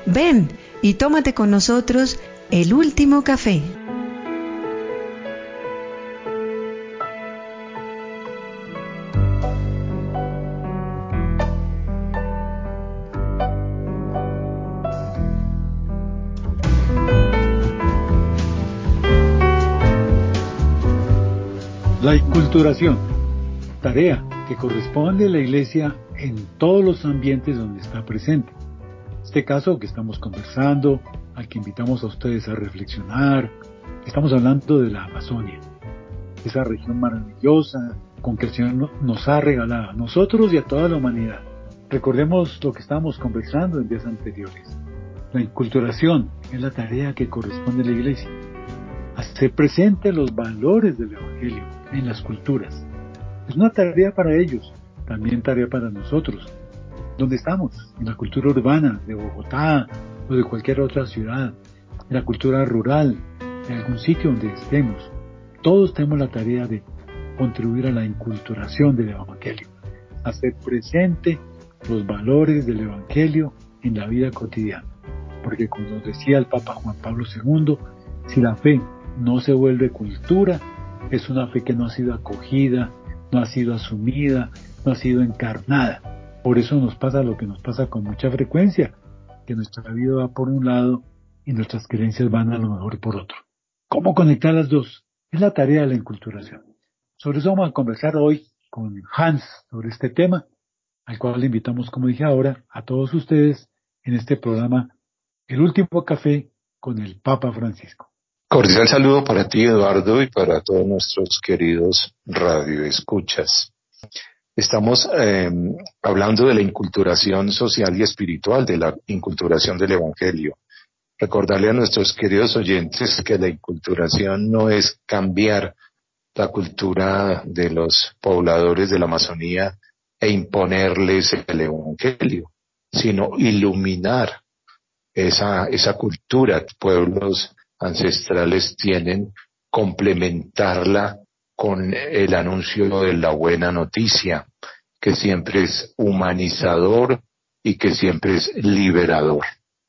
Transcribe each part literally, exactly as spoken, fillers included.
Ven y tómate con nosotros el último café. La inculturación, tarea que corresponde a la Iglesia en todos los ambientes donde está presente. En este caso que estamos conversando, al que invitamos a ustedes a reflexionar, estamos hablando de la Amazonia, esa región maravillosa con que el Señor nos ha regalado a nosotros y a toda la humanidad. Recordemos lo que estábamos conversando en días anteriores. La inculturación es la tarea que corresponde a la Iglesia. Hacer presente los valores del Evangelio en las culturas. Es una tarea para ellos, también tarea para nosotros. ¿Dónde estamos? En la cultura urbana de Bogotá o de cualquier otra ciudad, en la cultura rural, en algún sitio donde estemos. Todos tenemos la tarea de contribuir a la inculturación del Evangelio, hacer presente los valores del Evangelio en la vida cotidiana. Porque como nos decía el Papa Juan Pablo segundo, si la fe no se vuelve cultura, es una fe que no ha sido acogida, no ha sido asumida, no ha sido encarnada. Por eso nos pasa lo que nos pasa con mucha frecuencia, que nuestra vida va por un lado y nuestras creencias van a lo mejor por otro. ¿Cómo conectar las dos? Es la tarea de la inculturación. Sobre eso vamos a conversar hoy con Hans sobre este tema, al cual le invitamos, como dije ahora, a todos ustedes en este programa, El Último Café con el Papa Francisco. Cordial saludo para ti, Eduardo, y para todos nuestros queridos radioescuchas. Estamos eh, hablando de la inculturación social y espiritual, de la inculturación del Evangelio. Recordarle a nuestros queridos oyentes que la inculturación no es cambiar la cultura de los pobladores de la Amazonía e imponerles el Evangelio, sino iluminar esa, esa cultura. Pueblos ancestrales tienen, complementarla con el anuncio de la buena noticia, que siempre es humanizador y que siempre es liberador.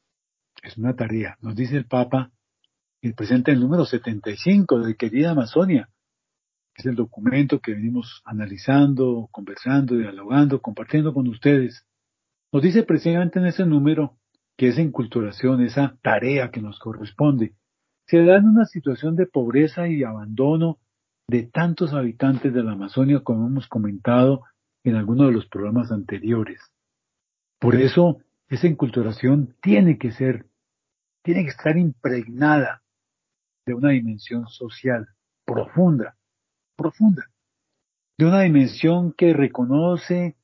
Es una tarea, nos dice el Papa, y presenta el número setenta y cinco de Querida Amazonia. Es el documento que venimos analizando, conversando, dialogando, compartiendo con ustedes. Nos dice precisamente en ese número que esa inculturación, esa tarea que nos corresponde, se da en una situación de pobreza y abandono de tantos habitantes de la Amazonia, como hemos comentado en algunos de los programas anteriores. Por eso, esa inculturación tiene que ser, tiene que estar impregnada de una dimensión social profunda, profunda, de una dimensión que reconoce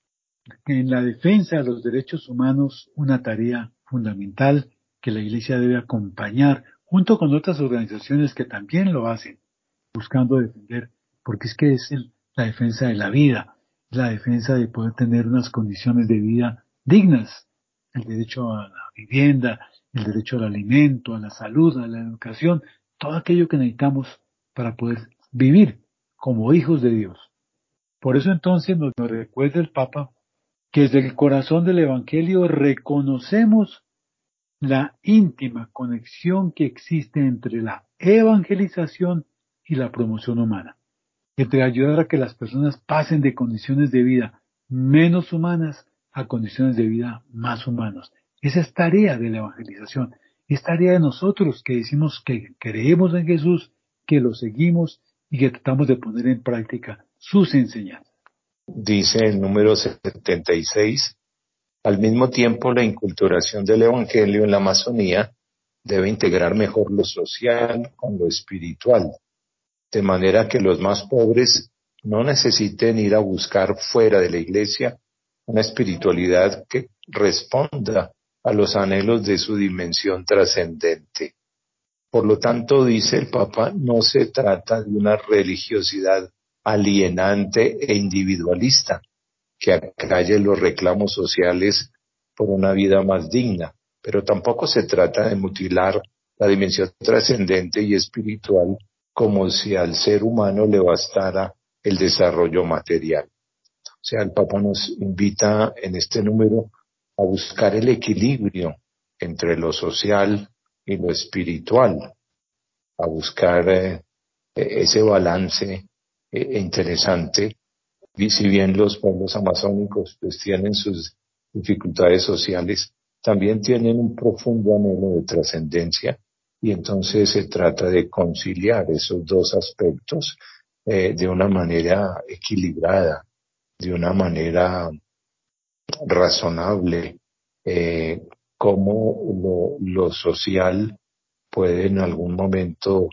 en la defensa de los derechos humanos una tarea fundamental que la Iglesia debe acompañar junto con otras organizaciones que también lo hacen, buscando defender, porque es que es el, la defensa de la vida, la defensa de poder tener unas condiciones de vida dignas, el derecho a la vivienda, el derecho al alimento, a la salud, a la educación, todo aquello que necesitamos para poder vivir como hijos de Dios. Por eso entonces nos, nos recuerda el Papa que desde el corazón del Evangelio reconocemos la íntima conexión que existe entre la evangelización y la promoción humana, entre ayudar a que las personas pasen de condiciones de vida menos humanas a condiciones de vida más humanas. Esa es tarea de la evangelización, es tarea de nosotros que decimos que creemos en Jesús, que lo seguimos y que tratamos de poner en práctica sus enseñanzas. Dice el número setenta y seis, al mismo tiempo la inculturación del Evangelio en la Amazonía debe integrar mejor lo social con lo espiritual, de manera que los más pobres no necesiten ir a buscar fuera de la iglesia una espiritualidad que responda a los anhelos de su dimensión trascendente. Por lo tanto, dice el Papa, no se trata de una religiosidad alienante e individualista que acalle los reclamos sociales por una vida más digna, pero tampoco se trata de mutilar la dimensión trascendente y espiritual como si al ser humano le bastara el desarrollo material. O sea, el Papa nos invita en este número a buscar el equilibrio entre lo social y lo espiritual, a buscar eh, ese balance eh, interesante. Y si bien los pueblos amazónicos pues tienen sus dificultades sociales, también tienen un profundo anhelo de trascendencia, y entonces se trata de conciliar esos dos aspectos eh, de una manera equilibrada, de una manera razonable, eh, cómo lo, lo social puede en algún momento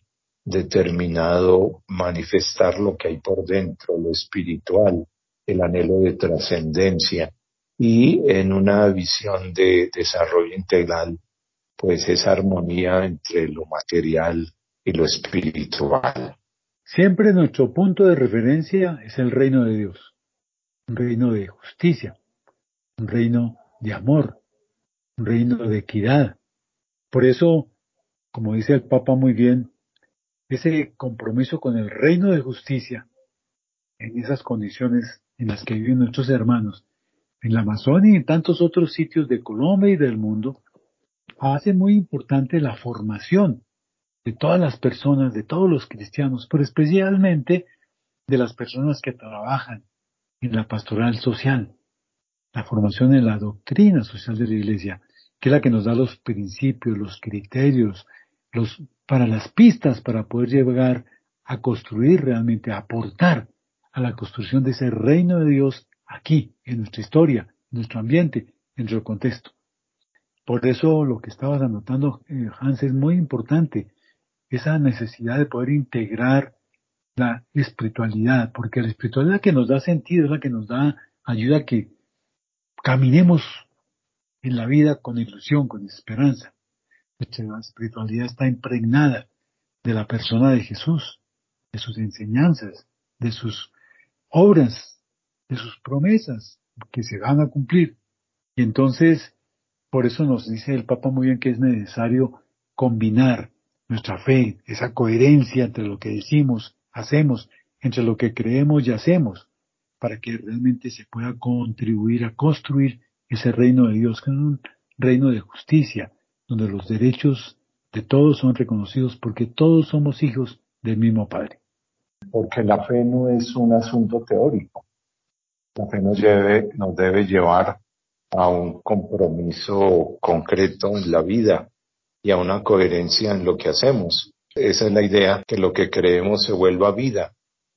determinado manifestar lo que hay por dentro, lo espiritual, el anhelo de trascendencia, y en una visión de desarrollo integral, pues esa armonía entre lo material y lo espiritual. Siempre nuestro punto de referencia es el reino de Dios, un reino de justicia, un reino de amor, un reino de equidad. Por eso, como dice el Papa muy bien, ese compromiso con el reino de justicia, en esas condiciones en las que viven nuestros hermanos, en la Amazonia y en tantos otros sitios de Colombia y del mundo, hace muy importante la formación de todas las personas, de todos los cristianos, pero especialmente de las personas que trabajan en la pastoral social, la formación en la doctrina social de la Iglesia, que es la que nos da los principios, los criterios, los, para las pistas para poder llegar a construir realmente, a aportar a la construcción de ese reino de Dios aquí, en nuestra historia, en nuestro ambiente, en nuestro contexto. Por eso lo que estabas anotando, eh, Hans, es muy importante, esa necesidad de poder integrar la espiritualidad, porque la espiritualidad que nos da sentido, es la que nos da ayuda a que caminemos en la vida con ilusión, con esperanza. Nuestra espiritualidad está impregnada de la persona de Jesús, de sus enseñanzas, de sus obras, de sus promesas que se van a cumplir. Y entonces, por eso nos dice el Papa muy bien que es necesario combinar nuestra fe, esa coherencia entre lo que decimos, hacemos, entre lo que creemos y hacemos, para que realmente se pueda contribuir a construir ese reino de Dios, que es un reino de justicia, donde los derechos de todos son reconocidos porque todos somos hijos del mismo Padre. Porque la fe no es un asunto teórico. La fe nos debe, nos debe llevar a un compromiso concreto en la vida y a una coherencia en lo que hacemos. Esa es la idea, que lo que creemos se vuelva vida,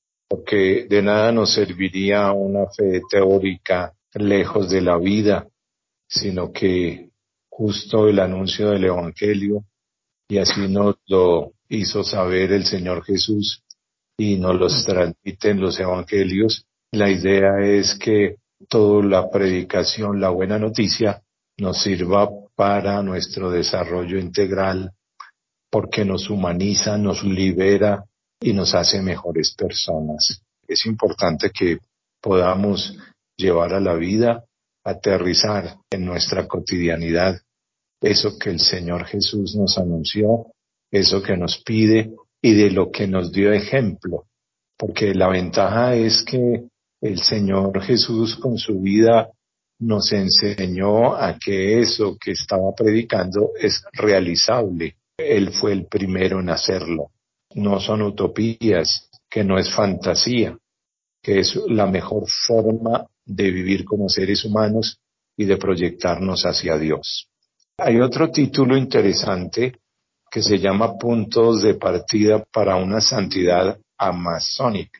porque de nada nos serviría una fe teórica lejos de la vida, sino que justo el anuncio del Evangelio, y así nos lo hizo saber el Señor Jesús y nos los transmiten los Evangelios. La idea es que toda la predicación, la buena noticia, nos sirva para nuestro desarrollo integral, porque nos humaniza, nos libera y nos hace mejores personas. Es importante que podamos llevar a la vida, aterrizar en nuestra cotidianidad eso que el Señor Jesús nos anunció, eso que nos pide y de lo que nos dio ejemplo. Porque la ventaja es que el Señor Jesús con su vida nos enseñó a que eso que estaba predicando es realizable. Él fue el primero en hacerlo. No son utopías, que no es fantasía, que es la mejor forma de vivir como seres humanos y de proyectarnos hacia Dios. Hay otro título interesante que se llama Puntos de partida para una santidad amazónica.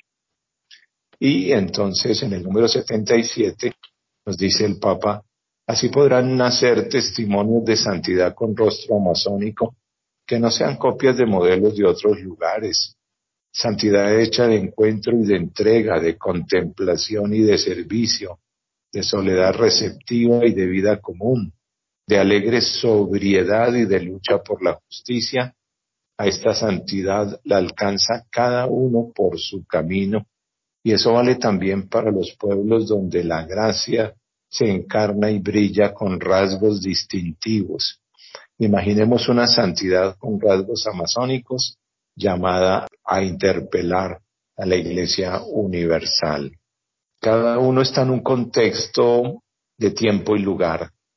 Y entonces en el número setenta y siete nos dice el Papa: así podrán nacer testimonios de santidad con rostro amazónico que no sean copias de modelos de otros lugares. Santidad hecha de encuentro y de entrega, de contemplación y de servicio, de soledad receptiva y de vida común, de alegre sobriedad y de lucha por la justicia. A esta santidad la alcanza cada uno por su camino, y eso vale también para los pueblos donde la gracia se encarna y brilla con rasgos distintivos. Imaginemos una santidad con rasgos amazónicos llamada a interpelar a la Iglesia universal. Cada uno está en un contexto de tiempo y lugar,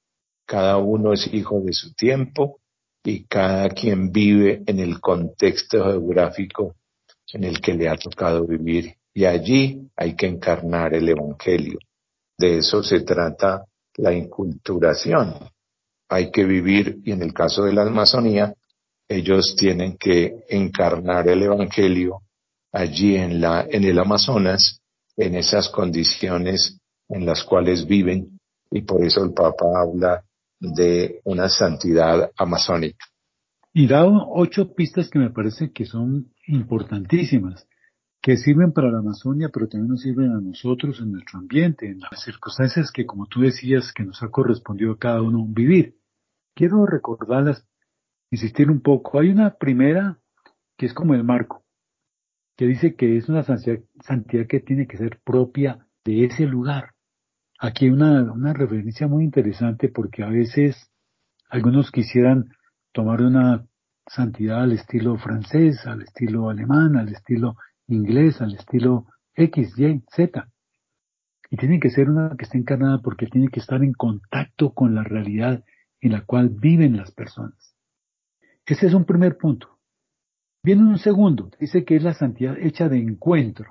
Cada uno es hijo de su tiempo y cada quien vive en el contexto geográfico en el que le ha tocado vivir. Y allí hay que encarnar el Evangelio. De eso se trata la inculturación. Hay que vivir, y en el caso de la Amazonía, ellos tienen que encarnar el Evangelio allí en la, en el Amazonas, en esas condiciones en las cuales viven, y por eso el Papa habla de una santidad amazónica. Y da ocho pistas que me parece que son importantísimas, que sirven para la Amazonia, pero también nos sirven a nosotros en nuestro ambiente, en las circunstancias que, como tú decías, que nos ha correspondido a cada uno vivir. Quiero recordarlas, insistir un poco. Hay una primera que es como el marco, que dice que es una santidad, santidad que tiene que ser propia de ese lugar. Aquí hay una, una referencia muy interesante porque a veces algunos quisieran tomar una santidad al estilo francés, al estilo alemán, al estilo inglés, al estilo X, Y, Z. Y tiene que ser una que esté encarnada porque tiene que estar en contacto con la realidad en la cual viven las personas. Ese es un primer punto. Viene un segundo, dice que es la santidad hecha de encuentro.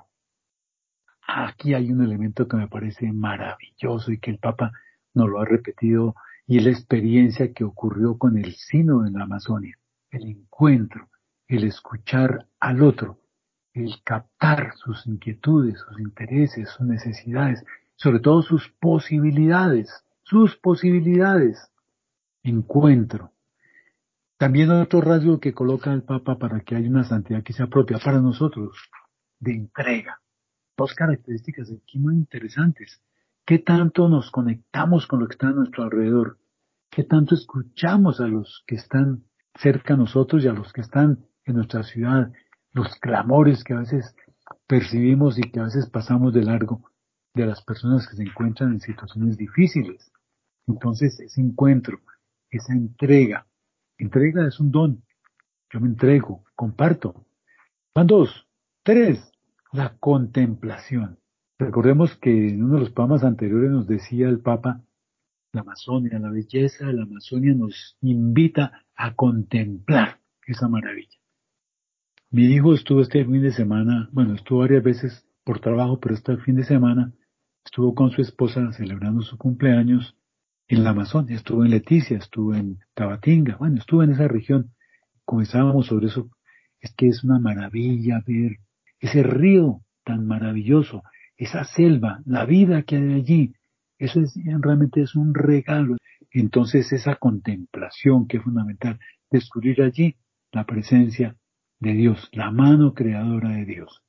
Aquí hay un elemento que me parece maravilloso y que el Papa nos lo ha repetido, y es la experiencia que ocurrió con el sínodo en la Amazonia. El encuentro, el escuchar al otro, el captar sus inquietudes, sus intereses, sus necesidades, sobre todo sus posibilidades, sus posibilidades. Encuentro. También otro rasgo que coloca el Papa para que haya una santidad que sea propia para nosotros, de entrega. Dos características aquí muy interesantes. ¿Qué tanto nos conectamos con lo que está a nuestro alrededor? ¿Qué tanto escuchamos a los que están cerca a nosotros y a los que están en nuestra ciudad? Los clamores que a veces percibimos y que a veces pasamos de largo de las personas que se encuentran en situaciones difíciles. Entonces, ese encuentro, esa entrega. Entrega es un don. Yo me entrego, comparto. Van dos. Tres. La contemplación. Recordemos que en uno de los poemas anteriores nos decía el Papa, la Amazonia, la belleza de la Amazonia nos invita a contemplar esa maravilla. Mi hijo estuvo este fin de semana, bueno, estuvo varias veces por trabajo, pero este fin de semana estuvo con su esposa celebrando su cumpleaños en la Amazonia. Estuvo en Leticia, estuvo en Tabatinga, bueno, estuvo en esa región. Comenzábamos sobre eso. Es que es una maravilla ver ese río tan maravilloso, esa selva, la vida que hay allí. Eso es, realmente es un regalo. Entonces esa contemplación que es fundamental, descubrir allí la presencia de Dios, la mano creadora de Dios.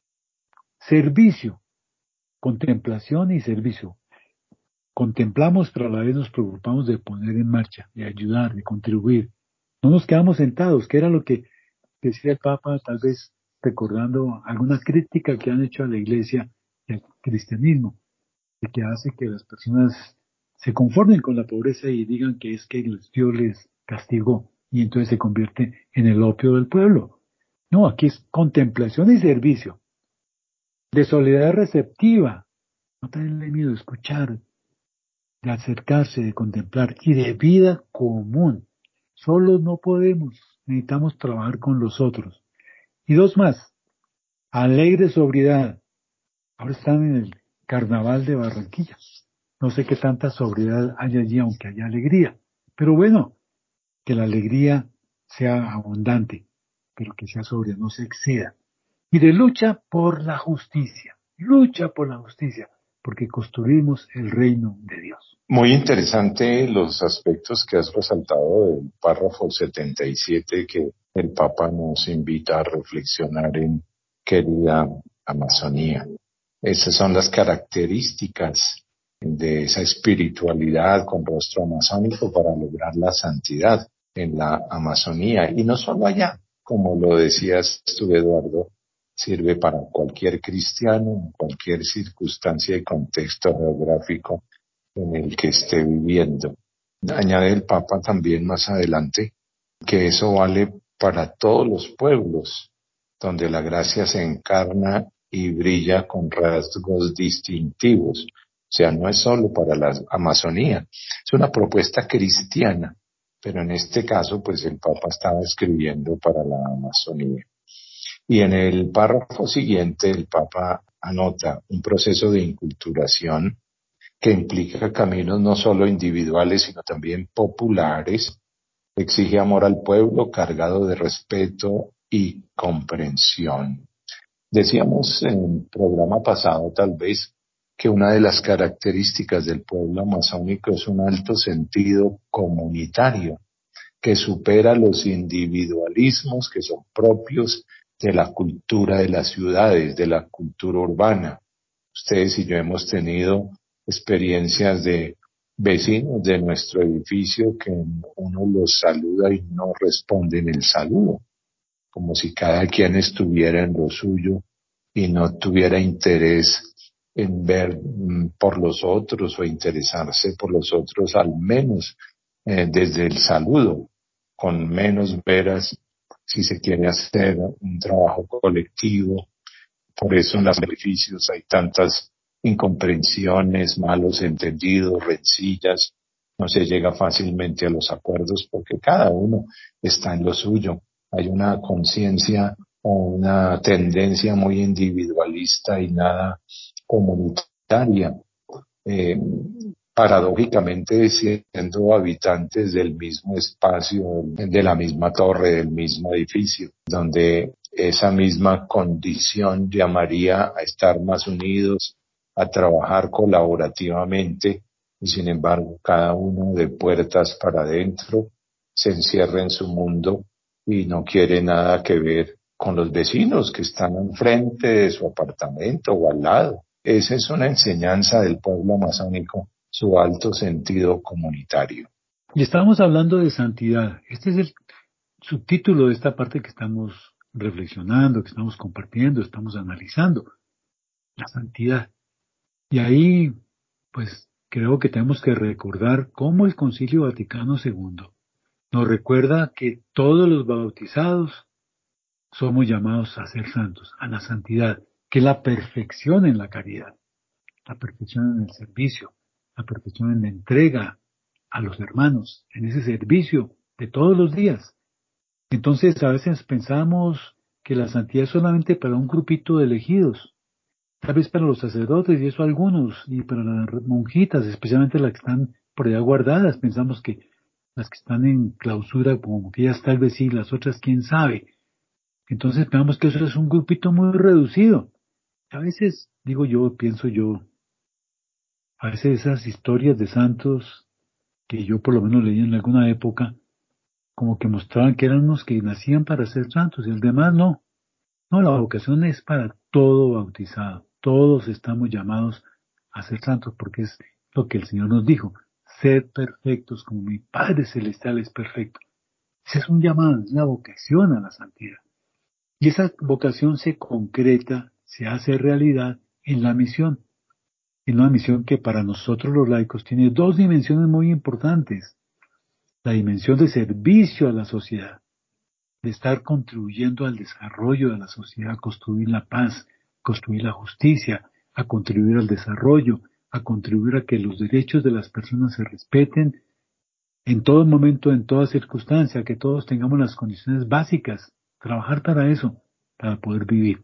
Servicio, contemplación y servicio. Contemplamos, pero a la vez nos preocupamos de poner en marcha, de ayudar, de contribuir. No nos quedamos sentados, que era lo que decía el Papa, tal vez recordando alguna crítica que han hecho a la Iglesia y al cristianismo, de que hace que las personas se conformen con la pobreza y digan que es que Dios les castigó y entonces se convierte en el opio del pueblo. No, aquí es contemplación y servicio, de soledad receptiva, no tenerle miedo de escuchar, de acercarse, de contemplar, y de vida común. Solos no podemos, necesitamos trabajar con los otros. Y dos más, alegre sobriedad. Ahora están en el carnaval de Barranquilla. No sé qué tanta sobriedad hay allí, aunque haya alegría. Pero bueno, que la alegría sea abundante, pero que sea sobria, no se exceda. Y de lucha por la justicia, lucha por la justicia, porque construimos el reino de Dios. Muy interesante los aspectos que has resaltado del párrafo setenta y siete que el Papa nos invita a reflexionar en querida Amazonía. Esas son las características de esa espiritualidad con rostro amazónico para lograr la santidad en la Amazonía. Y no solo allá, como lo decías tú, Eduardo, sirve para cualquier cristiano, en cualquier circunstancia y contexto geográfico en el que esté viviendo. Añade el Papa también más adelante que eso vale para todos los pueblos, donde la gracia se encarna y brilla con rasgos distintivos. O sea, no es solo para la Amazonía, es una propuesta cristiana, pero en este caso, pues el Papa estaba escribiendo para la Amazonía. Y en el párrafo siguiente, el Papa anota un proceso de inculturación que implica caminos no solo individuales, sino también populares. Exige amor al pueblo cargado de respeto y comprensión. Decíamos en el programa pasado, tal vez, que una de las características del pueblo amazónico es un alto sentido comunitario que supera los individualismos que son propios de la cultura de las ciudades, de la cultura urbana. Ustedes y yo hemos tenido experiencias de vecinos de nuestro edificio que uno los saluda y no responden el saludo, como si cada quien estuviera en lo suyo y no tuviera interés en ver mm, por los otros o interesarse por los otros, al menos eh, desde el saludo, con menos veras si se quiere hacer un trabajo colectivo. Por eso en los edificios hay tantas incomprensiones, malos entendidos, rencillas, no se llega fácilmente a los acuerdos porque cada uno está en lo suyo. Hay una conciencia o una tendencia muy individualista y nada comunitaria. Eh, paradójicamente siendo habitantes del mismo espacio, de la misma torre, del mismo edificio, donde esa misma condición llamaría a estar más unidos, a trabajar colaborativamente, y sin embargo cada uno de puertas para adentro se encierra en su mundo y no quiere nada que ver con los vecinos que están enfrente de su apartamento o al lado. Esa es una enseñanza del pueblo amazónico, su alto sentido comunitario. Y estábamos hablando de santidad. Este es el subtítulo de esta parte que estamos reflexionando, que estamos compartiendo, estamos analizando. La santidad. Y ahí, pues, creo que tenemos que recordar cómo el Concilio Vaticano segundo nos recuerda que todos los bautizados somos llamados a ser santos, a la santidad, que es la perfección en la caridad, la perfección en el servicio, la perfección en la entrega a los hermanos, en ese servicio de todos los días. Entonces, a veces pensamos que la santidad es solamente para un grupito de elegidos, tal vez para los sacerdotes y eso algunos, y para las monjitas, especialmente las que están por allá guardadas, pensamos que las que están en clausura, como que ellas tal vez sí, las otras quién sabe. Entonces pensamos que eso es un grupito muy reducido. A veces, digo yo, pienso yo, a veces esas historias de santos que yo por lo menos leí en alguna época, como que mostraban que eran unos que nacían para ser santos y el demás no. No, la vocación es para todo bautizado. Todos estamos llamados a ser santos porque es lo que el Señor nos dijo. Sed perfectos como mi Padre Celestial es perfecto. Ese es un llamado, es una vocación a la santidad. Y esa vocación se concreta, se hace realidad en la misión. En una misión que para nosotros los laicos tiene dos dimensiones muy importantes. La dimensión de servicio a la sociedad, de estar contribuyendo al desarrollo de la sociedad, a construir la paz, construir la justicia, a contribuir al desarrollo, a contribuir a que los derechos de las personas se respeten en todo momento, en toda circunstancia, que todos tengamos las condiciones básicas, trabajar para eso, para poder vivir.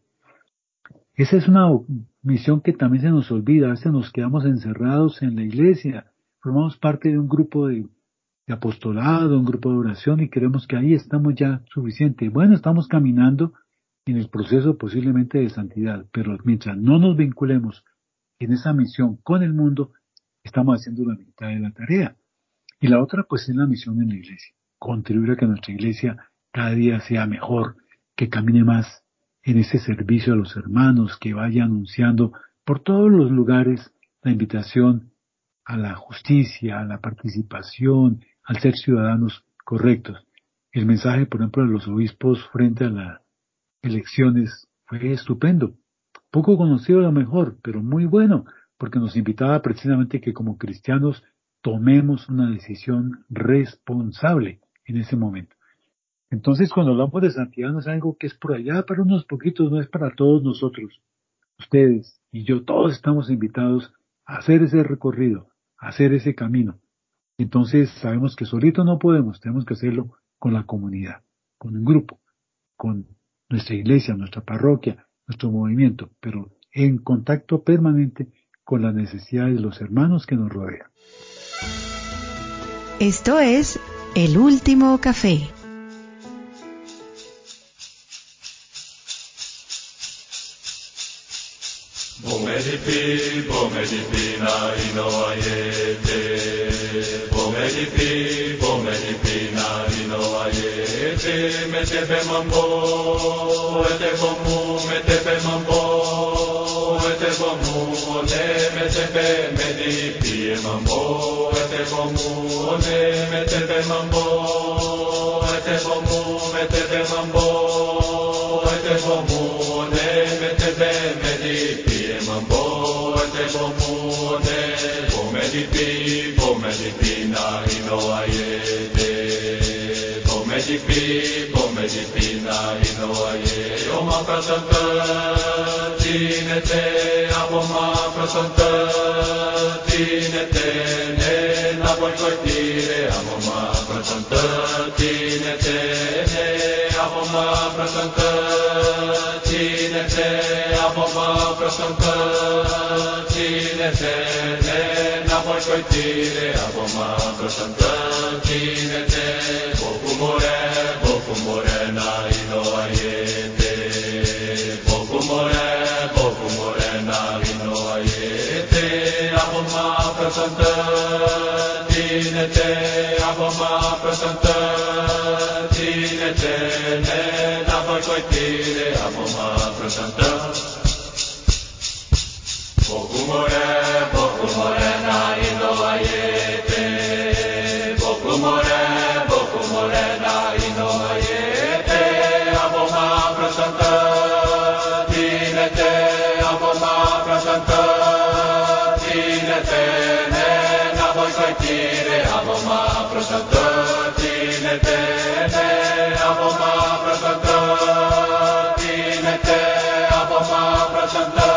Esa es una misión que también se nos olvida, a veces nos quedamos encerrados en la iglesia, formamos parte de un grupo de de apostolado, un grupo de oración y creemos que ahí estamos ya suficiente. Bueno, estamos caminando en el proceso posiblemente de santidad, pero mientras no nos vinculemos en esa misión con el mundo, estamos haciendo la mitad de la tarea. Y la otra pues es la misión en la iglesia, contribuir a que nuestra iglesia cada día sea mejor, que camine más en ese servicio a los hermanos, que vaya anunciando por todos los lugares la invitación a la justicia, a la participación, al ser ciudadanos correctos. El mensaje, por ejemplo, de los obispos frente a las elecciones fue estupendo. Poco conocido a lo mejor, pero muy bueno, porque nos invitaba precisamente que como cristianos tomemos una decisión responsable en ese momento. Entonces, cuando hablamos de santidad no es algo que es por allá para unos poquitos, no es para todos nosotros. Ustedes y yo, todos estamos invitados hacer ese recorrido, hacer ese camino. Entonces sabemos que solito no podemos, tenemos que hacerlo con la comunidad, con un grupo, con nuestra iglesia, nuestra parroquia, nuestro movimiento, pero en contacto permanente con las necesidades de los hermanos que nos rodean. Esto es El Último Café. Bomedipi, bomedipi na ino ayete. Bomedipi, bomedipi na ino ayete. Metepe mambo, ete bomu, metepe mambo, ete bomu, ne metepe medipi mambo, ete bomu, ne metepe mambo, ete bomu, metepe mambo, ete bomu, ne metepe medipi. Mambo te bomone, bomedipi, bomedipi na ino ayete. Bomedipi, bomedipi na ino ayete. Oma prasanta, tinete, aboma prasanta, tinete, ne na boikoitire, aboma prasanta, tinete, ne aboma prasanta, tinete, aboma prasanta. Tinete, ne na boikoitire, aboma prasanta, tinete, bokumore, bokumore na ino ayete, bokumore, bokumore na ino ayete, aboma prasanta, tinete, aboma prasanta, tinete, ne na boikoitire, aboma prasanta. Bokumore, bokumore na ino ayete. Bokumore, bokumore na ino ayete. Aboma prasanta, tinete, aboma prasanta, tinete, ne na boikoitire, aboma prasanta, tinete, ne aboma prasanta, tinete, aboma prasanta.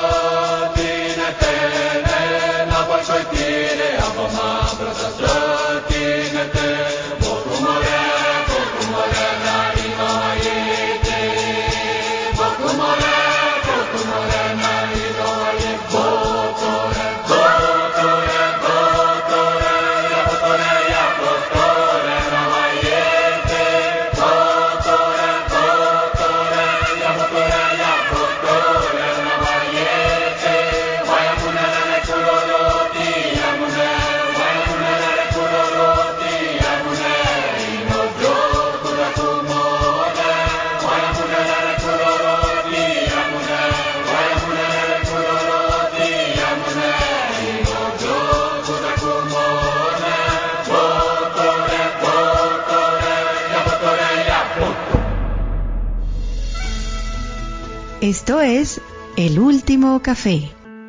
Esto es El Último Café.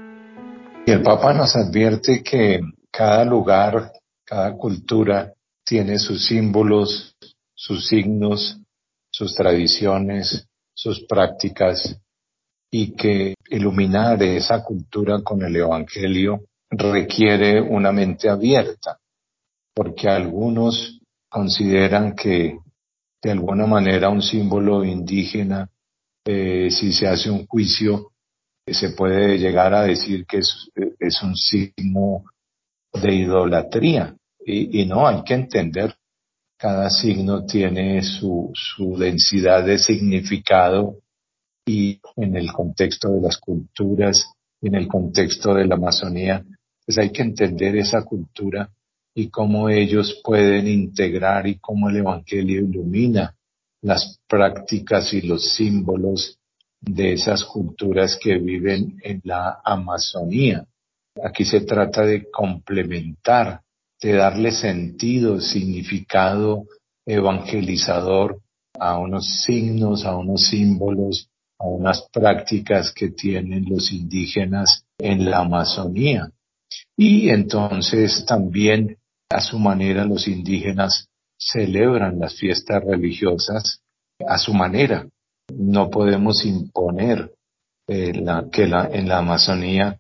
Y el Papa nos advierte que cada lugar, cada cultura tiene sus símbolos, sus signos, sus tradiciones, sus prácticas, y que iluminar esa cultura con el Evangelio requiere una mente abierta, porque algunos consideran que de alguna manera un símbolo indígena, eh, si se hace un juicio, eh, se puede llegar a decir que es, es un signo de idolatría, y, y no, hay que entender, cada signo tiene su, su densidad de significado, y en el contexto de las culturas, en el contexto de la Amazonía, pues hay que entender esa cultura y cómo ellos pueden integrar y cómo el Evangelio ilumina las prácticas y los símbolos de esas culturas que viven en la Amazonía. Aquí se trata de complementar, de darle sentido, significado evangelizador a unos signos, a unos símbolos, a unas prácticas que tienen los indígenas en la Amazonía. Y entonces también a su manera los indígenas celebran las fiestas religiosas a su manera. No podemos imponer eh, la, que la, en la Amazonía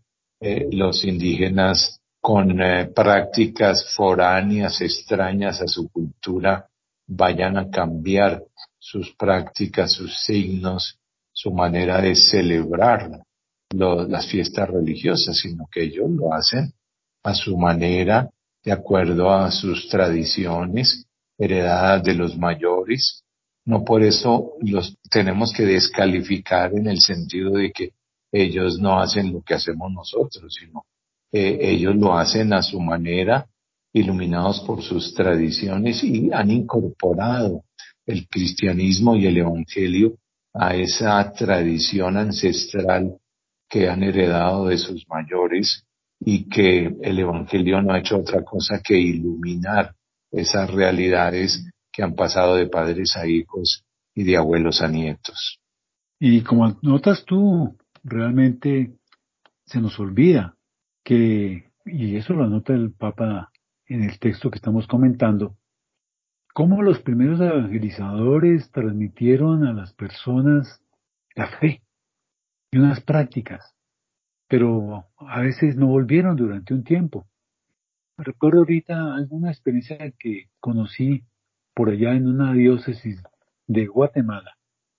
eh, los indígenas con eh, prácticas foráneas extrañas a su cultura vayan a cambiar sus prácticas, sus signos, su manera de celebrar lo, las fiestas religiosas, sino que ellos lo hacen a su manera, de acuerdo a sus tradiciones heredadas de los mayores. No por eso los tenemos que descalificar en el sentido de que ellos no hacen lo que hacemos nosotros, sino eh, ellos lo hacen a su manera, iluminados por sus tradiciones, y han incorporado el cristianismo y el evangelio a esa tradición ancestral que han heredado de sus mayores, y que el evangelio no ha hecho otra cosa que iluminar esas realidades que han pasado de padres a hijos y de abuelos a nietos. Y como notas tú, realmente se nos olvida que, y eso lo anota el Papa en el texto que estamos comentando, cómo los primeros evangelizadores transmitieron a las personas la fe y unas prácticas, pero a veces no volvieron durante un tiempo. Recuerdo ahorita alguna experiencia que conocí por allá en una diócesis de Guatemala,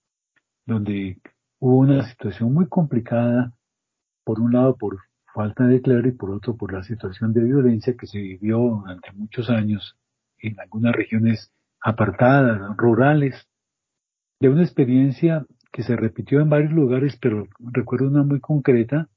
donde hubo una situación muy complicada, por un lado por falta de clero y por otro por la situación de violencia que se vivió durante muchos años en algunas regiones apartadas, rurales, de una experiencia que se repitió en varios lugares, pero recuerdo una muy concreta,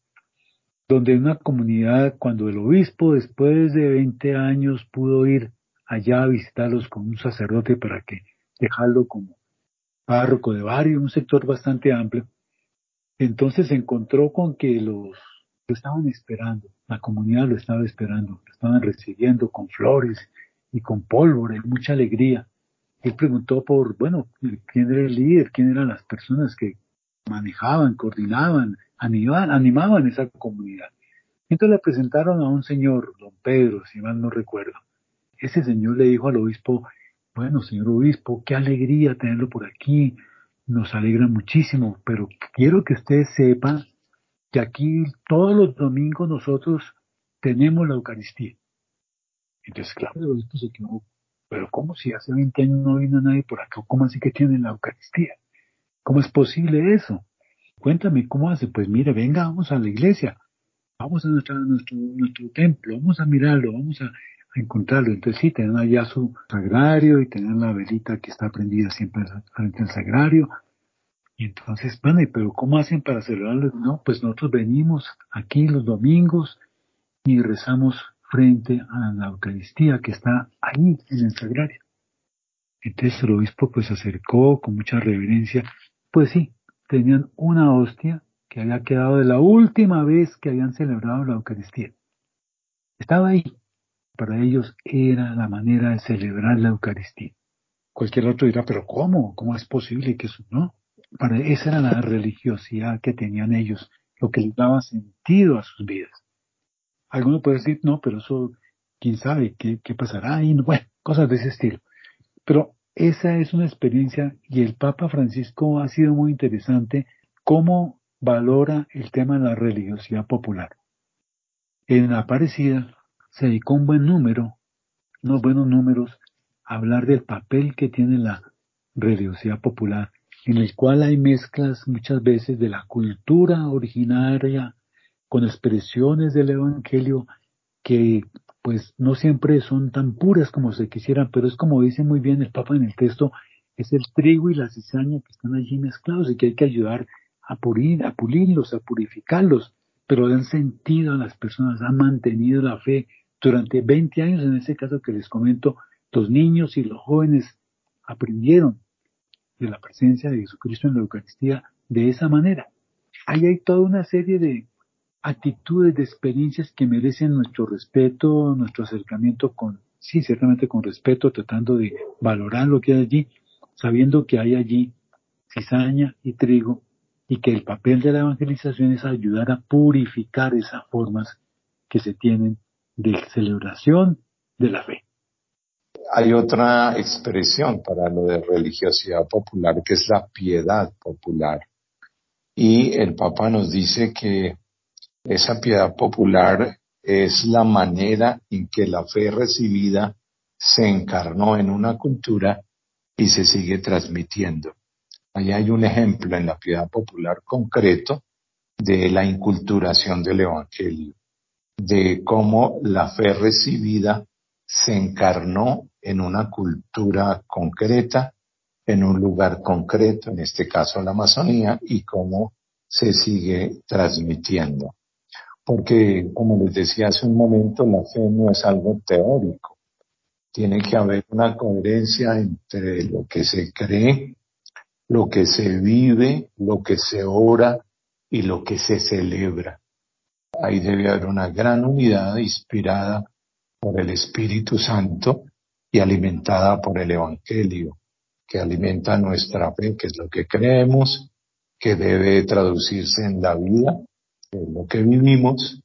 donde en una comunidad, cuando el obispo después de veinte años pudo ir allá a visitarlos con un sacerdote para que dejarlo como párroco de barrio, un sector bastante amplio, entonces se encontró con que los lo estaban esperando, la comunidad lo estaba esperando, lo estaban recibiendo con flores y con pólvora y mucha alegría. Él preguntó por, bueno, quién era el líder, quién eran las personas que manejaban, coordinaban, animaban, animaban esa comunidad. Entonces le presentaron a un señor, don Pedro, si mal no recuerdo. Ese señor le dijo al obispo, bueno, señor obispo, qué alegría tenerlo por aquí, nos alegra muchísimo, pero quiero que usted sepa que aquí todos los domingos nosotros tenemos la Eucaristía. Entonces, claro, el obispo se quedó, pero ¿cómo si hace veinte años no vino nadie por acá? ¿Cómo así que tienen la Eucaristía? ¿Cómo es posible eso? Cuéntame, ¿cómo hace? Pues mire, venga, vamos a la iglesia, vamos a nuestra, nuestro, nuestro templo, vamos a mirarlo, vamos a, a encontrarlo. Entonces sí, tenían allá su sagrario y tenían la velita que está prendida siempre frente al sagrario. Y entonces, bueno, pero ¿cómo hacen para celebrarlo? No, pues nosotros venimos aquí los domingos y rezamos frente a la Eucaristía que está ahí en el sagrario. Entonces el obispo pues se acercó con mucha reverencia. Pues sí, tenían una hostia que había quedado de la última vez que habían celebrado la Eucaristía. Estaba ahí. Para ellos era la manera de celebrar la Eucaristía. Cualquier otro dirá, pero ¿cómo? ¿Cómo es posible que eso no? Para esa era la religiosidad que tenían ellos, lo que les daba sentido a sus vidas. Algunos pueden decir, no, pero eso, quién sabe qué, qué pasará, y no, bueno, cosas de ese estilo. Pero esa es una experiencia, y el Papa Francisco ha sido muy interesante cómo valora el tema de la religiosidad popular. En la Aparecida se dedicó un buen número, unos buenos números, a hablar del papel que tiene la religiosidad popular, en el cual hay mezclas muchas veces de la cultura originaria con expresiones del Evangelio que pues no siempre son tan puras como se quisieran, pero es como dice muy bien el Papa en el texto, es el trigo y la cizaña que están allí mezclados y que hay que ayudar a pulir, a pulirlos, a purificarlos, pero dan sentido a las personas, han mantenido la fe durante veinte años, en ese caso que les comento, los niños y los jóvenes aprendieron de la presencia de Jesucristo en la Eucaristía de esa manera. Ahí hay toda una serie de actitudes, de experiencias que merecen nuestro respeto, nuestro acercamiento con, sí, ciertamente con respeto, tratando de valorar lo que hay allí, sabiendo que hay allí cizaña y trigo, y que el papel de la evangelización es ayudar a purificar esas formas que se tienen de celebración de la fe. Hay otra expresión para lo de religiosidad popular, que es la piedad popular. Y el Papa nos dice que Esa piedad popular es la manera en que la fe recibida se encarnó en una cultura y se sigue transmitiendo. Ahí hay un ejemplo en la piedad popular concreto de la inculturación del Evangelio, de cómo la fe recibida se encarnó en una cultura concreta, en un lugar concreto, en este caso la Amazonía, y cómo se sigue transmitiendo. Porque, como les decía hace un momento, la fe no es algo teórico. Tiene que haber una coherencia entre lo que se cree, lo que se vive, lo que se ora y lo que se celebra. Ahí debe haber una gran unidad inspirada por el Espíritu Santo y alimentada por el Evangelio, que alimenta nuestra fe, que es lo que creemos, que debe traducirse en la vida, que es lo que vivimos,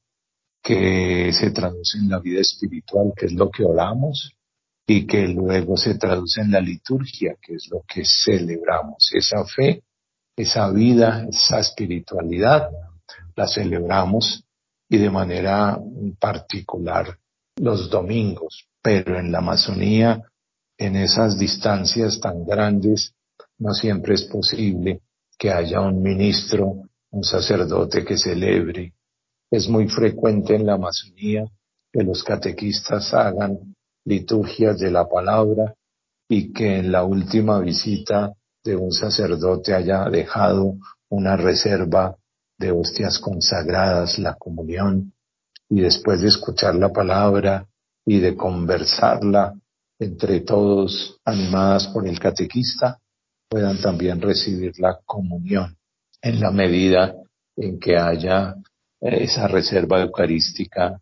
que se traduce en la vida espiritual, que es lo que oramos, y que luego se traduce en la liturgia, que es lo que celebramos. Esa fe, esa vida, esa espiritualidad, la celebramos y de manera particular los domingos, pero en la Amazonía, en esas distancias tan grandes, no siempre es posible que haya un ministro, un sacerdote que celebre. Es muy frecuente en la Amazonía que los catequistas hagan liturgias de la palabra y que en la última visita de un sacerdote haya dejado una reserva de hostias consagradas, la comunión, y después de escuchar la palabra y de conversarla entre todos, animadas por el catequista, puedan también recibir la comunión en la medida en que haya esa reserva eucarística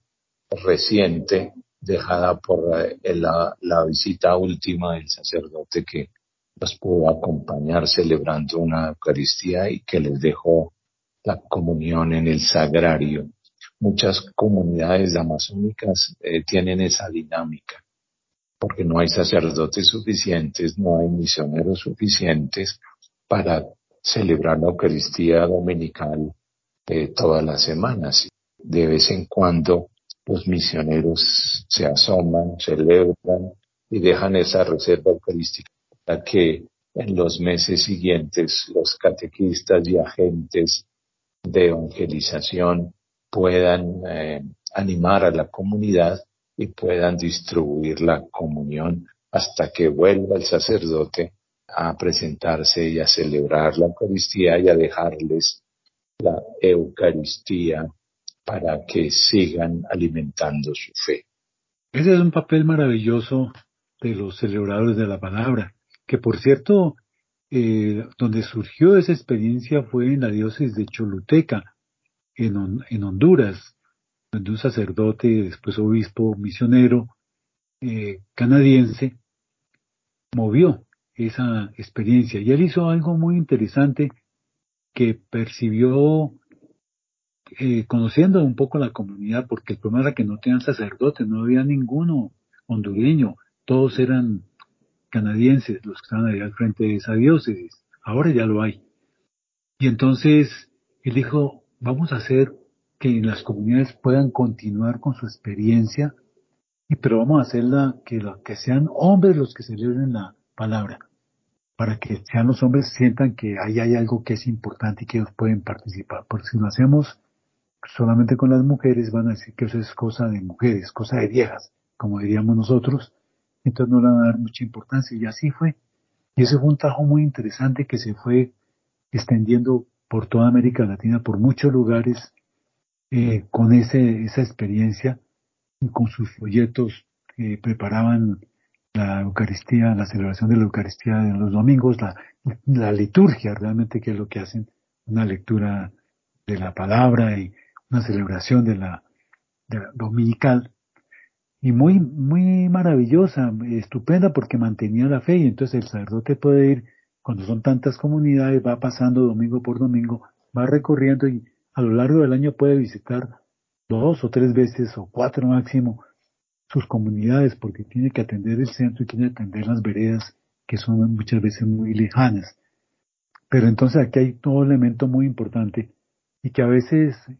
reciente dejada por eh, la, la visita última del sacerdote que los pudo acompañar celebrando una Eucaristía y que les dejó la comunión en el sagrario. Muchas comunidades amazónicas eh, tienen esa dinámica, porque no hay sacerdotes suficientes, no hay misioneros suficientes para celebrar la Eucaristía dominical eh, todas las semanas. De vez en cuando los misioneros se asoman, celebran y dejan esa reserva eucarística para que en los meses siguientes los catequistas y agentes de evangelización puedan eh, animar a la comunidad y puedan distribuir la comunión hasta que vuelva el sacerdote a presentarse y a celebrar la Eucaristía y a dejarles la Eucaristía para que sigan alimentando su fe. Ese es un papel maravilloso de los celebradores de la palabra, que por cierto, eh, donde surgió esa experiencia fue en la diócesis de Choluteca, en, en Honduras, donde un sacerdote, después obispo misionero eh, canadiense, movió esa experiencia. Y él hizo algo muy interesante que percibió eh, conociendo un poco la comunidad, porque el problema era que no tenían sacerdotes, no había ninguno hondureño, todos eran canadienses los que estaban allá al frente de esa diócesis. Ahora ya lo hay. Y entonces él dijo, vamos a hacer que las comunidades puedan continuar con su experiencia, y pero vamos a hacerla que, la, que sean hombres los que celebren la palabra, para que sean los hombres sientan que ahí hay algo que es importante y que ellos pueden participar. Porque si lo hacemos solamente con las mujeres, van a decir que eso es cosa de mujeres, cosa de viejas, como diríamos nosotros, entonces no le van a dar mucha importancia, y así fue. Y ese fue un trabajo muy interesante que se fue extendiendo por toda América Latina, por muchos lugares, eh, con ese, esa experiencia y con sus folletos que preparaban la Eucaristía, la celebración de la Eucaristía de los domingos, la, la liturgia realmente, que es lo que hacen, una lectura de la palabra y una celebración de la, de la dominical, y muy, muy maravillosa, estupenda, porque mantenía la fe, y entonces el sacerdote puede ir, cuando son tantas comunidades, va pasando domingo por domingo, va recorriendo, y a lo largo del año puede visitar dos o tres veces o cuatro máximo sus comunidades, porque tiene que atender el centro y tiene que atender las veredas, que son muchas veces muy lejanas. Pero entonces aquí hay todo un elemento muy importante, y que a veces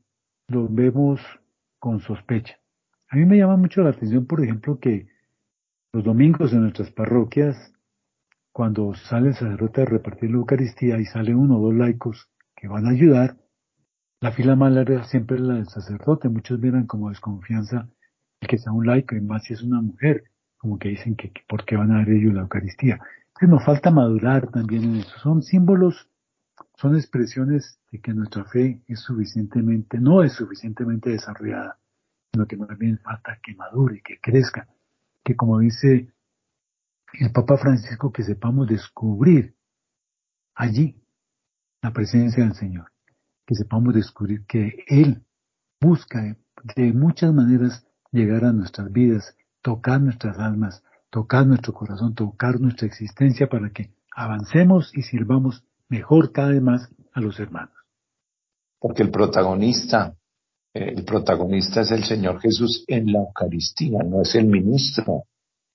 los vemos con sospecha. A mí me llama mucho la atención, por ejemplo, que los domingos en nuestras parroquias, cuando sale el sacerdote a repartir la Eucaristía y sale uno o dos laicos que van a ayudar, la fila más larga siempre es la del sacerdote. Muchos miran como desconfianza el que sea un laico, y más si es una mujer, como que dicen que, que por qué van a dar ellos la Eucaristía. Entonces nos falta madurar también en eso. Son símbolos, son expresiones de que nuestra fe es suficientemente, no es suficientemente desarrollada, sino que más bien falta que madure, que crezca, que como dice el Papa Francisco, que sepamos descubrir allí la presencia del Señor, que sepamos descubrir que Él busca de, de muchas maneras llegar a nuestras vidas, tocar nuestras almas, tocar nuestro corazón, tocar nuestra existencia para que avancemos y sirvamos mejor cada vez más a los hermanos. Porque el protagonista, eh, el protagonista es el Señor Jesús en la Eucaristía, no es el ministro.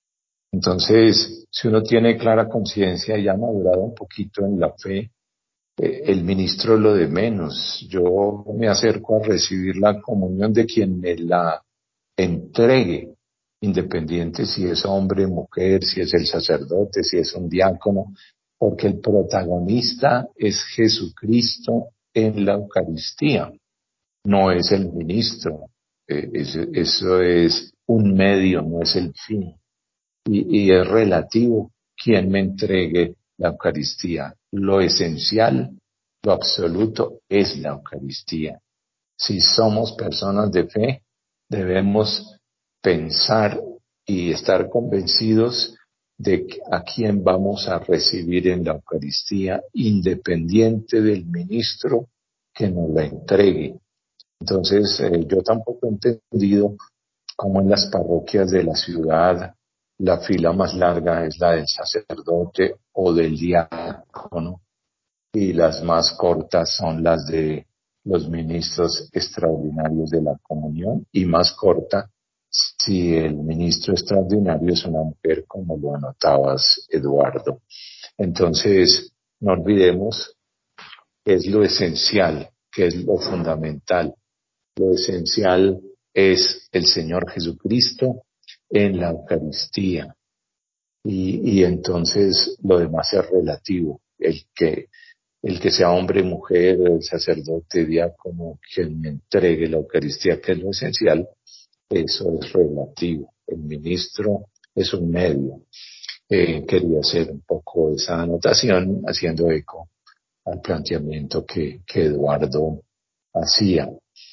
Entonces, si uno tiene clara conciencia y ha madurado un poquito en la fe, eh, el ministro es lo de menos. Yo me acerco a recibir la comunión de quien me la entregue, independiente si es hombre, mujer, si es el sacerdote, si es un diácono, porque el protagonista es Jesucristo en la Eucaristía, no es el ministro. Eh, eso, eso es un medio, no es el fin. Y, y es relativo quien me entregue la Eucaristía. Lo esencial, lo absoluto es la Eucaristía. Si somos personas de fe, debemos pensar y estar convencidos de a quién vamos a recibir en la Eucaristía, independiente del ministro que nos la entregue. Entonces, eh, yo tampoco he entendido cómo en las parroquias de la ciudad la fila más larga es la del sacerdote o del diácono y las más cortas son las de los ministros extraordinarios de la comunión, y más corta si el ministro extraordinario es una mujer, como lo anotabas, Eduardo. Entonces, no olvidemos que es lo esencial, que es lo fundamental. Lo esencial es el Señor Jesucristo en la Eucaristía. Y, y entonces lo demás es relativo. El que, el que sea hombre, mujer, el sacerdote, diácono, quien me entregue la Eucaristía, que es lo esencial, eso es relativo. El ministro es un medio. Eh, quería hacer un poco esa anotación, haciendo eco al planteamiento que, que Eduardo hacía.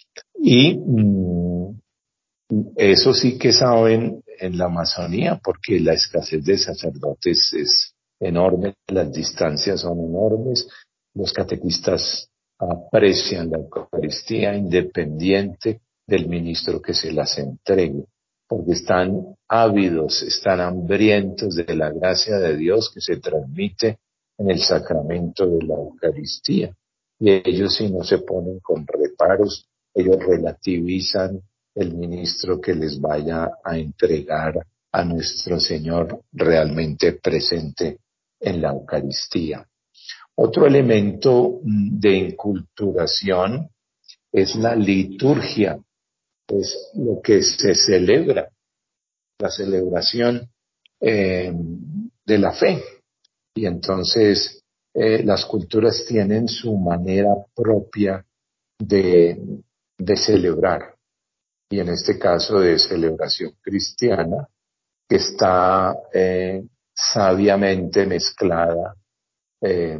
Y mmm, eso sí que saben en la Amazonía, porque la escasez de sacerdotes es enorme, las distancias son enormes, los catequistas aprecian la Eucaristía independiente del ministro que se las entregue, porque están ávidos, están hambrientos de la gracia de Dios que se transmite en el sacramento de la Eucaristía. Y ellos, si no se ponen con reparos, ellos relativizan el ministro que les vaya a entregar a nuestro Señor realmente presente en la Eucaristía. Otro elemento de inculturación es la liturgia, es lo que se celebra, la celebración eh, de la fe. Y entonces eh, las culturas tienen su manera propia de, de celebrar. Y en este caso de celebración cristiana, que está eh, sabiamente mezclada eh,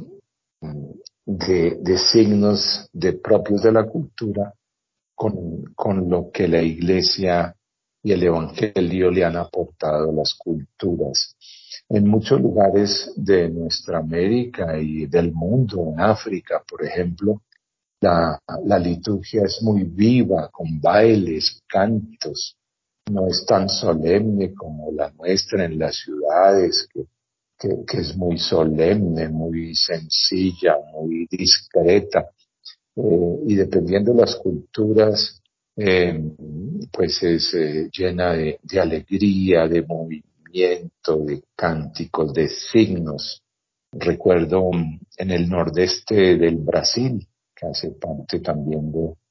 de, de signos de propios de la cultura con, con lo que la Iglesia y el Evangelio le han aportado a las culturas. En muchos lugares de nuestra América y del mundo, en África, por ejemplo, La, la liturgia es muy viva, con bailes, cantos, no es tan solemne como la nuestra en las ciudades, que, que, que es muy solemne, muy sencilla, muy discreta, eh, y dependiendo de las culturas, eh, pues es eh, llena de, de alegría, de movimiento, de cánticos, de signos. Recuerdo en el nordeste del Brasil, que hace parte también de,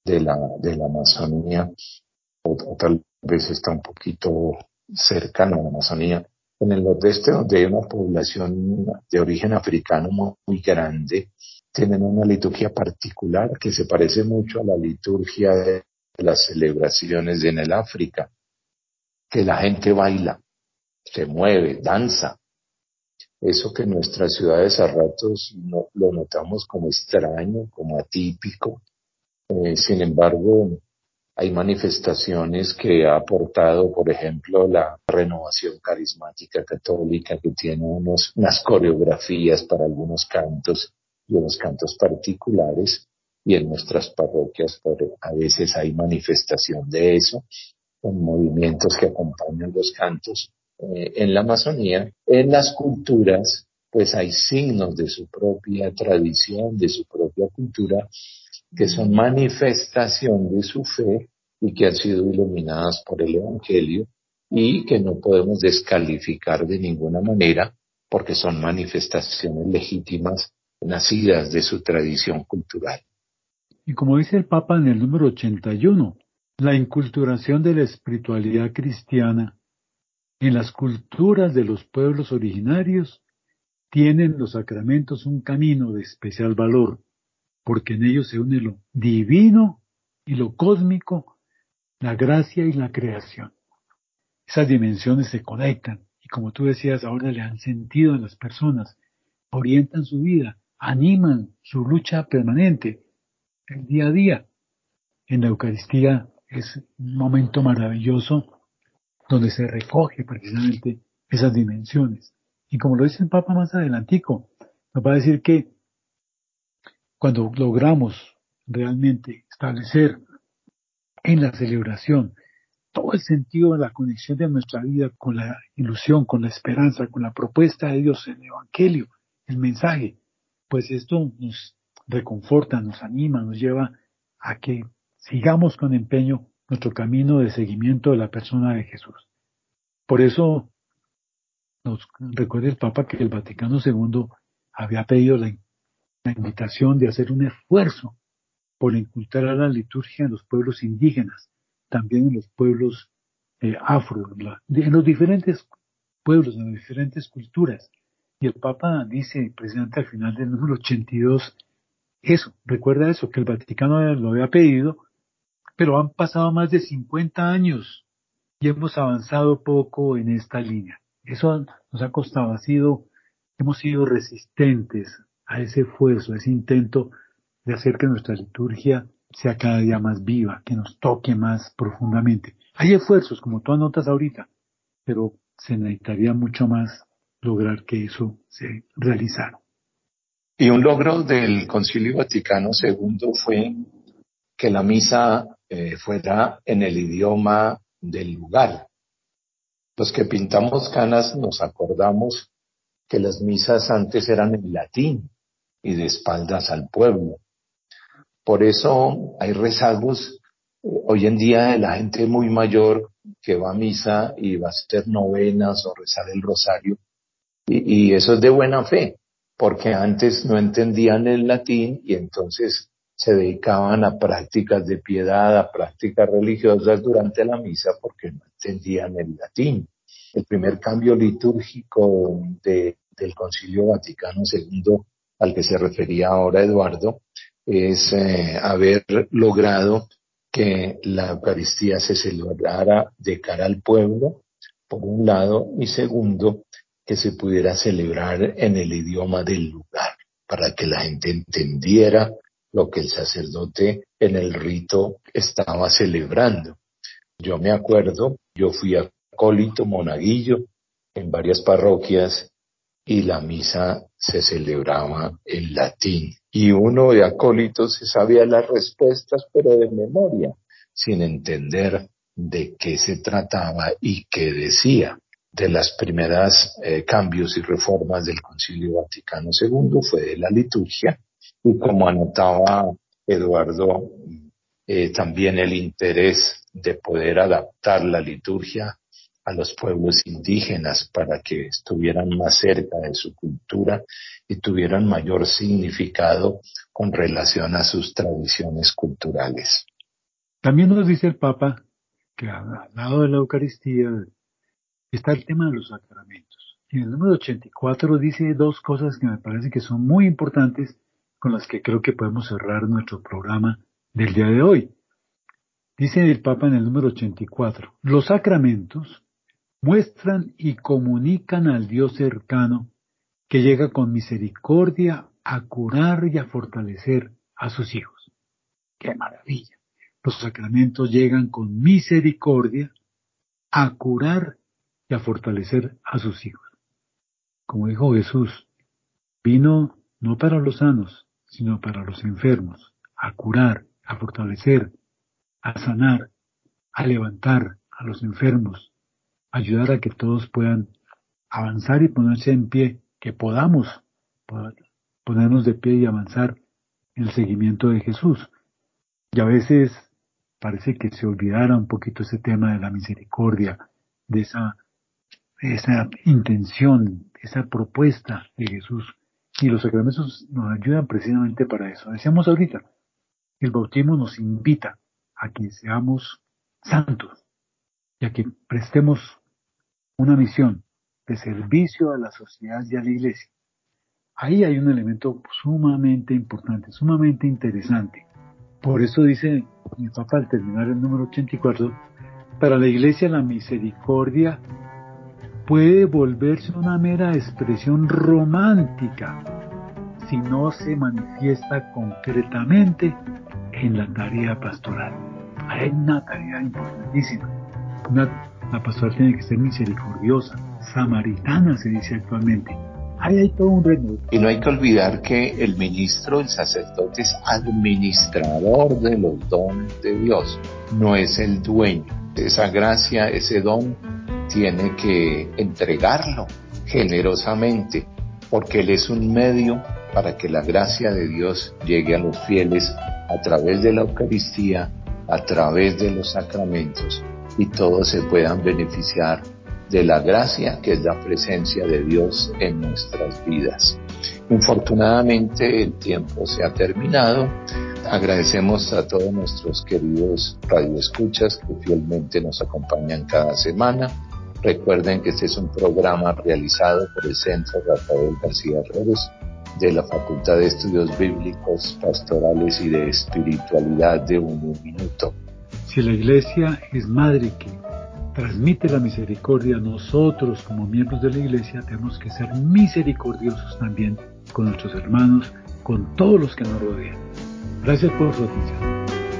de la, de la Amazonía, o, o tal vez está un poquito cercano a la Amazonía, en el nordeste, donde hay una población de origen africano muy, muy grande, tienen una liturgia particular que se parece mucho a la liturgia de las celebraciones en el África, que la gente baila, se mueve, danza. Eso que en nuestras ciudades a ratos no, lo notamos como extraño, como atípico. Eh, sin embargo, hay manifestaciones que ha aportado, por ejemplo, la Renovación Carismática Católica, que tiene unos, unas coreografías para algunos cantos y unos cantos particulares, y en nuestras parroquias por, a veces hay manifestación de eso, con movimientos que acompañan los cantos. Eh, en la Amazonía, en las culturas, pues hay signos de su propia tradición, de su propia cultura, que son manifestación de su fe y que han sido iluminadas por el Evangelio y que no podemos descalificar de ninguna manera porque son manifestaciones legítimas nacidas de su tradición cultural. Y como dice el Papa en el número ochenta y uno, la inculturación de la espiritualidad cristiana en las culturas de los pueblos originarios tienen los sacramentos un camino de especial valor, porque en ellos se une lo divino y lo cósmico, la gracia y la creación. Esas dimensiones se conectan y, como tú decías, ahora le dan sentido a las personas, orientan su vida, animan su lucha permanente, el día a día. En la Eucaristía es un momento maravilloso donde se recoge precisamente esas dimensiones. Y como lo dice el Papa más adelantico, nos va a decir que cuando logramos realmente establecer en la celebración todo el sentido de la conexión de nuestra vida con la ilusión, con la esperanza, con la propuesta de Dios, el Evangelio, el mensaje, pues esto nos reconforta, nos anima, nos lleva a que sigamos con empeño nuestro camino de seguimiento de la persona de Jesús. Por eso nos recuerda el Papa que el Vaticano segundo había pedido la, la invitación de hacer un esfuerzo por inculcar la liturgia en los pueblos indígenas, también en los pueblos eh, afro, la, en los diferentes pueblos, en las diferentes culturas. Y el Papa dice, precisamente al final del número ochenta y dos, eso, recuerda eso, que el Vaticano lo había pedido, pero han pasado más de cincuenta años y hemos avanzado poco en esta línea. Eso nos ha costado, ha sido, hemos sido resistentes a ese esfuerzo, a ese intento de hacer que nuestra liturgia sea cada día más viva, que nos toque más profundamente. Hay esfuerzos, como tú anotas ahorita, pero se necesitaría mucho más lograr que eso se realizara. Y un logro del Concilio Vaticano segundo fue que la misa eh, fuera en el idioma del lugar. Los que pintamos canas nos acordamos que las misas antes eran en latín y de espaldas al pueblo. Por eso hay rezagos eh, hoy en día de la gente muy mayor que va a misa y va a hacer novenas o rezar el rosario. Y, y eso es de buena fe, porque antes no entendían el latín y entonces se dedicaban a prácticas de piedad, a prácticas religiosas durante la misa porque no entendían el latín. El primer cambio litúrgico de, del Concilio Vaticano segundo al que se refería ahora Eduardo es eh, haber logrado que la Eucaristía se celebrara de cara al pueblo, por un lado, y segundo, que se pudiera celebrar en el idioma del lugar, para que la gente entendiera lo que el sacerdote en el rito estaba celebrando. Yo me acuerdo, yo fui acólito monaguillo en varias parroquias y la misa se celebraba en latín. Y uno de acólitos se sabía las respuestas, pero de memoria, sin entender de qué se trataba y qué decía. De las primeras eh, cambios y reformas del Concilio Vaticano segundo fue de la liturgia, y como anotaba Eduardo, eh, también el interés de poder adaptar la liturgia a los pueblos indígenas para que estuvieran más cerca de su cultura y tuvieran mayor significado con relación a sus tradiciones culturales. También nos dice el Papa que al lado de la Eucaristía está el tema de los sacramentos. Y en el número ochenta y cuatro dice dos cosas que me parece que son muy importantes, con las que creo que podemos cerrar nuestro programa del día de hoy. Dice el Papa en el número ochenta y cuatro, los sacramentos muestran y comunican al Dios cercano que llega con misericordia a curar y a fortalecer a sus hijos. ¡Qué maravilla! Los sacramentos llegan con misericordia a curar y a fortalecer a sus hijos. Como dijo Jesús, vino no para los sanos, sino para los enfermos, a curar, a fortalecer, a sanar, a levantar a los enfermos, a ayudar a que todos puedan avanzar y ponerse en pie, que podamos ponernos de pie y avanzar en el seguimiento de Jesús. Y a veces parece que se olvidara un poquito ese tema de la misericordia, de esa, de esa intención, de esa propuesta de Jesús. Y los sacramentos nos ayudan precisamente para eso. Decíamos ahorita, el bautismo nos invita a que seamos santos y a que prestemos una misión de servicio a la sociedad y a la iglesia. Ahí hay un elemento sumamente importante, sumamente interesante. Por eso dice el Papa al terminar el número ochenta y cuatro, para la iglesia la misericordia puede volverse una mera expresión romántica si no se manifiesta concretamente en la tarea pastoral. Hay una tarea importantísima. Una, la pastoral tiene que ser misericordiosa, samaritana se dice actualmente. Ahí hay todo un reino. Y no hay que olvidar que el ministro, el sacerdote, es administrador de los dones de Dios, no es el dueño. Esa gracia, ese don, tiene que entregarlo generosamente, porque él es un medio para que la gracia de Dios llegue a los fieles a través de la Eucaristía, a través de los sacramentos, y todos se puedan beneficiar de la gracia que es la presencia de Dios en nuestras vidas. Infortunadamente el tiempo se ha terminado. Agradecemos a todos nuestros queridos radioescuchas que fielmente nos acompañan cada semana. Recuerden que este es un programa realizado por el Centro Rafael García Herreros de la Facultad de Estudios Bíblicos, Pastorales y de Espiritualidad de Un Minuto. Si la Iglesia es madre que transmite la misericordia, nosotros como miembros de la Iglesia tenemos que ser misericordiosos también con nuestros hermanos, con todos los que nos rodean. Gracias por su atención.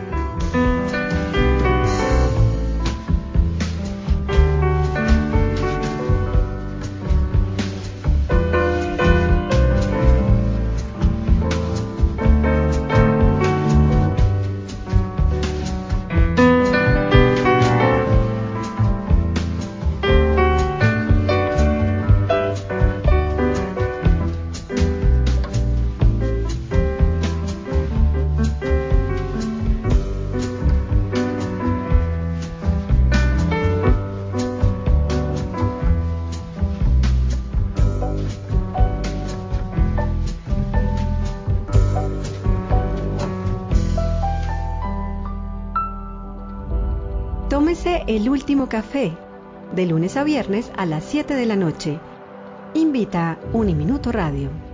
Tómese el último café, de lunes a viernes a las siete de la noche. Invita Uniminuto Radio.